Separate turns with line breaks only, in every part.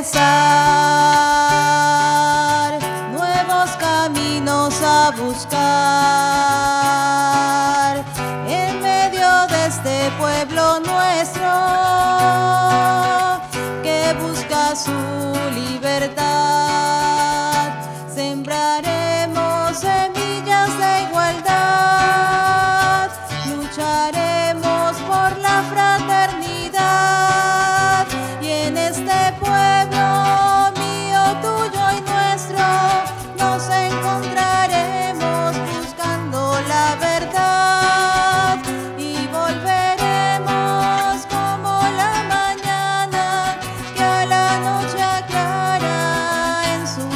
empezar, nuevos caminos a buscar, en medio de este pueblo nuestro, que busca su libertad. Sembraremos semillas de igualdad, lucharemos por la fraternidad, y en este pueblo mío, tuyo y nuestro, nos encontraremos buscando la verdad, y volveremos como la mañana que a la noche aclara en su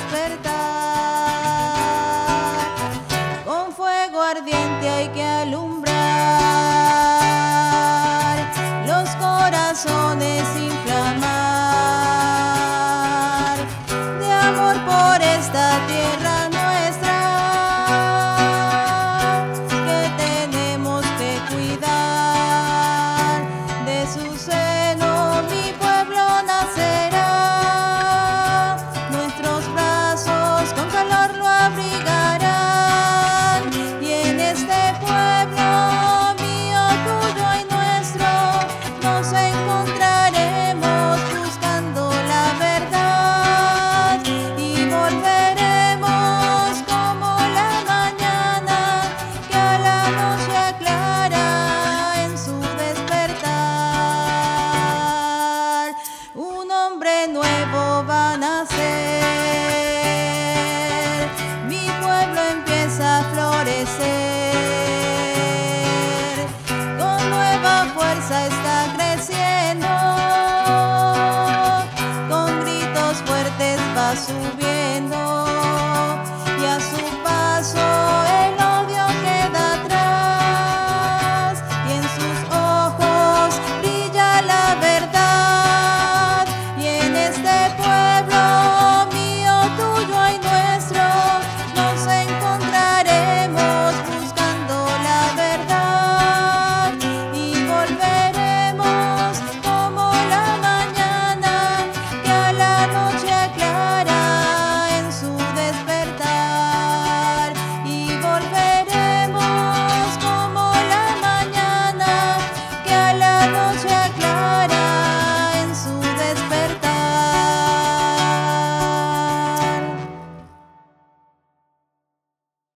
despertar. Con fuego ardiente hay que alumbrar, los corazones inflamar, de amor por esta tierra nuestra, que tenemos que cuidar. De su seno mi pueblo nacerá, nuestros brazos con calor lo abrigarán, y en este pueblo mío, tuyo y nuestro, nos encontraremos buscando la verdad, y volveremos como la mañana que a la noche aclara en su despertar. Un hombre nuevo va a nacer, mi pueblo empieza a florecer.